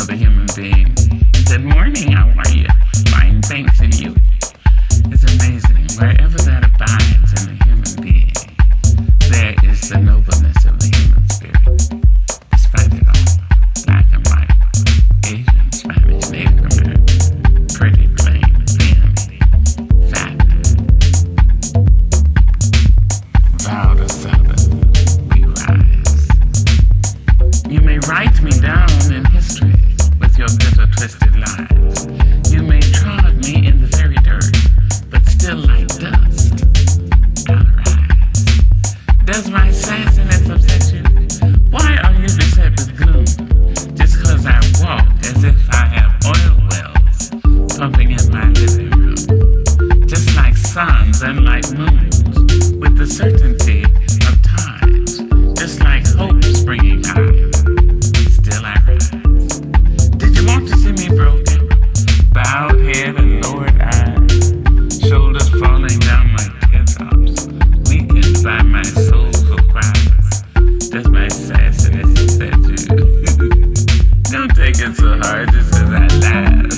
another human being and said, "Morning, how are you?" "Fine, thanks, and you?" It's amazing. Wherever that abides in the human being, there is the nobleness of the human spirit. Despite it all, black and white, Asian, Spanish, Native American, pretty, plain, thin, fat, vow to Southern, we rise. You may write me down in history with your bitter, twisted lies. You may trod me in the very dirt, but still like dust, I'll rise. Does my sassiness upset you? Why are you beset with gloom? Just 'cause I walk as if I have oil wells pumping in my living room. Just like suns and like moons, with the certainty of times. Just like hope springing high, still I rise. Did you want to see me broken? Bowed head and lowered eyes, shoulders falling down like teardrops, weakened by my soulful cries. Does my sassiness upset you? Don't take it so hard just 'cause I laugh.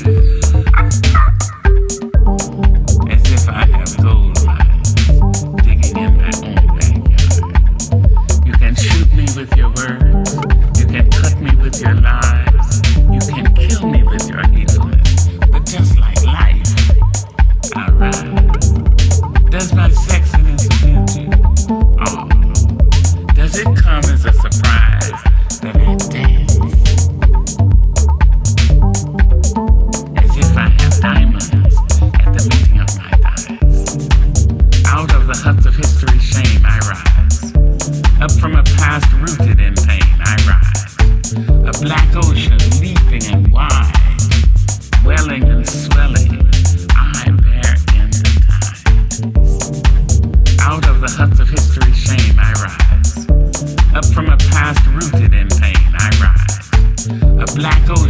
As if I have gold mines digging in my own backyard. You can shoot me with your words, you can cut me with your lies, you can kill me with your hatefulness, but just like life, I rise. Does my sexiness offend you? Oh, does it come as a surprise that I dance? As if I have diamonds at the meeting of my thighs. Out of the huts of history's shame I rise. Up from a past rooted in pain I rise. A black ocean leaping and wide, welling and swelling, I bear in the tides. Out of the huts of history's shame I rise. Up from a past rooted in pain I rise. A black ocean